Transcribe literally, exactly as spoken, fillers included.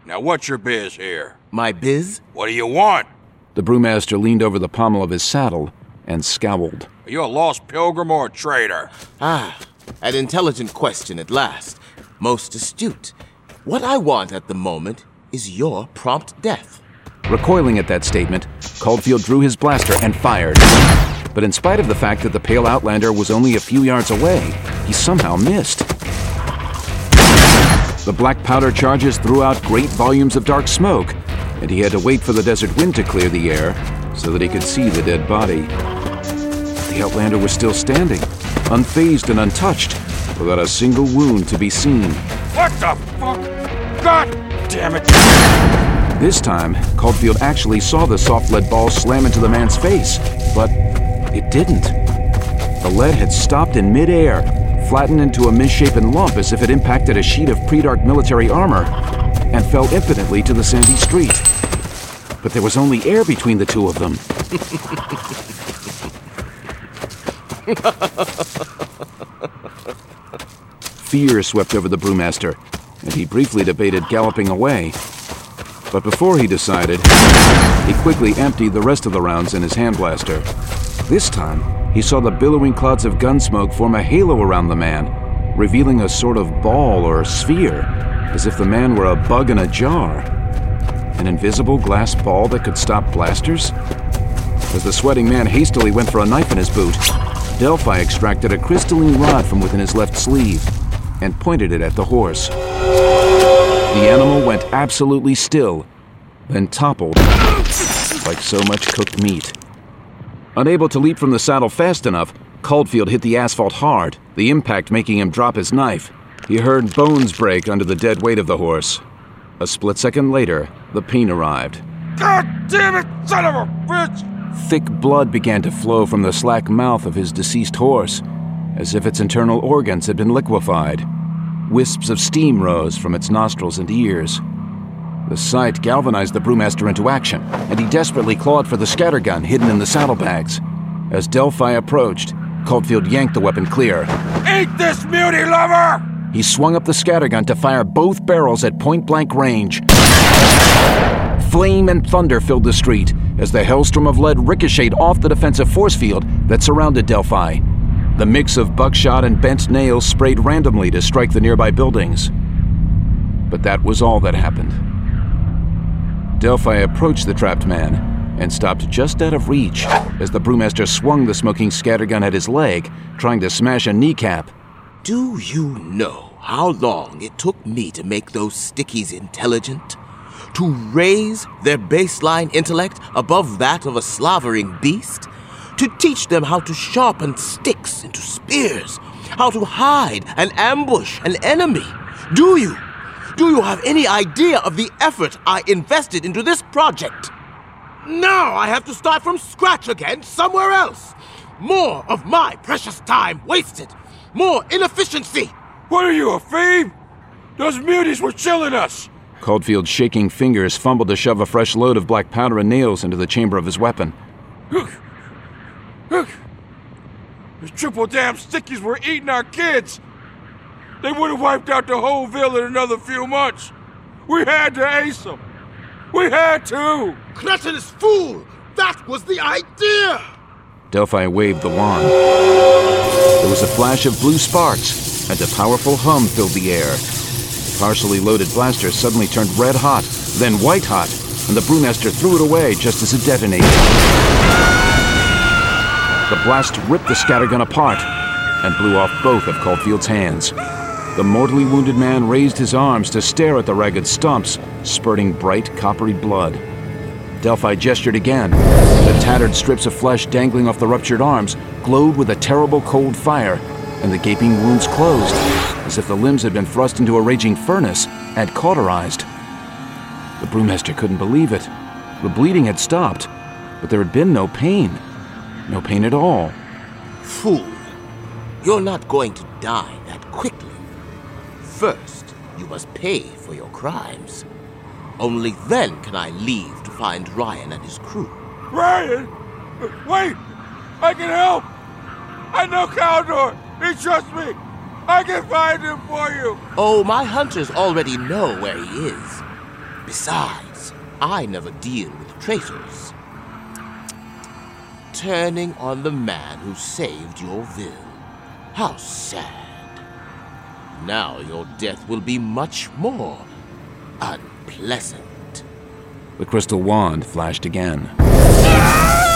Now what's your biz here? My biz? What do you want? The brewmaster leaned over the pommel of his saddle and scowled. Are you a lost pilgrim or a traitor? Ah, an intelligent question at last. Most astute. What I want at the moment is your prompt death. Recoiling at that statement, Caulfield drew his blaster and fired. But in spite of the fact that the pale outlander was only a few yards away, he somehow missed. The black powder charges threw out great volumes of dark smoke, and he had to wait for the desert wind to clear the air so that he could see the dead body. The outlander was still standing, unfazed and untouched, without a single wound to be seen. What the fuck? God damn it! This time, Caulfield actually saw the soft lead ball slam into the man's face, but it didn't. The lead had stopped in midair, flattened into a misshapen lump as if it impacted a sheet of pre-dark military armor, and fell impotently to the sandy street. But there was only air between the two of them. Fear swept over the brewmaster, and he briefly debated galloping away. But before he decided, he quickly emptied the rest of the rounds in his hand blaster. This time, he saw the billowing clouds of gunsmoke form a halo around the man, revealing a sort of ball or sphere, as if the man were a bug in a jar. An invisible glass ball that could stop blasters? As the sweating man hastily went for a knife in his boot, Delphi extracted a crystalline rod from within his left sleeve and pointed it at the horse. The animal went absolutely still, then toppled like so much cooked meat. Unable to leap from the saddle fast enough, Caulfield hit the asphalt hard, the impact making him drop his knife. He heard bones break under the dead weight of the horse. A split second later, the pain arrived. God damn it, son of a bitch! Thick blood began to flow from the slack mouth of his deceased horse, as if its internal organs had been liquefied. Wisps of steam rose from its nostrils and ears. The sight galvanized the brewmaster into action, and he desperately clawed for the scattergun hidden in the saddlebags. As Delphi approached, Caulfield yanked the weapon clear. Eat this, muty lover! He swung up the scattergun to fire both barrels at point-blank range. Flame and thunder filled the street as the hailstorm of lead ricocheted off the defensive force field that surrounded Delphi. The mix of buckshot and bent nails sprayed randomly to strike the nearby buildings. But that was all that happened. Delphi approached the trapped man and stopped just out of reach as the brewmaster swung the smoking scattergun at his leg, trying to smash a kneecap. Do you know how long it took me to make those stickies intelligent? To raise their baseline intellect above that of a slavering beast? To teach them how to sharpen sticks into spears? How to hide and ambush an enemy? Do you? Do you have any idea of the effort I invested into this project? Now I have to start from scratch again somewhere else. More of my precious time wasted. More inefficiency. What are you, a fiend? Those muties were chilling us. Caulfield's shaking fingers fumbled to shove a fresh load of black powder and nails into the chamber of his weapon. Look. Look. Those triple damn stickies were eating our kids. They would have wiped out the whole ville in another few months. We had to ace them. We had to. Cretinous fool! That was the idea! Delphi waved the wand. There was a flash of blue sparks, and a powerful hum filled the air. The partially loaded blaster suddenly turned red hot, then white hot, and the brewmaster threw it away just as it detonated. The blast ripped the scattergun apart and blew off both of Caulfield's hands. The mortally wounded man raised his arms to stare at the ragged stumps, spurting bright, coppery blood. Delphi gestured again. The tattered strips of flesh dangling off the ruptured arms glowed with a terrible cold fire, and the gaping wounds closed, as if the limbs had been thrust into a raging furnace and cauterized. The brewmaster couldn't believe it. The bleeding had stopped, but there had been no pain. No pain at all. Fool! You're not going to die that quickly. First, you must pay for your crimes. Only then can I leave to find Ryan and his crew. Ryan? Wait! I can help! I know Caldor! He trusts me! I can find him for you! Oh, my hunters already know where he is. Besides, I never deal with traitors. Turning on the man who saved your ville. How sad. Now your death will be much more unpleasant. The crystal wand flashed again.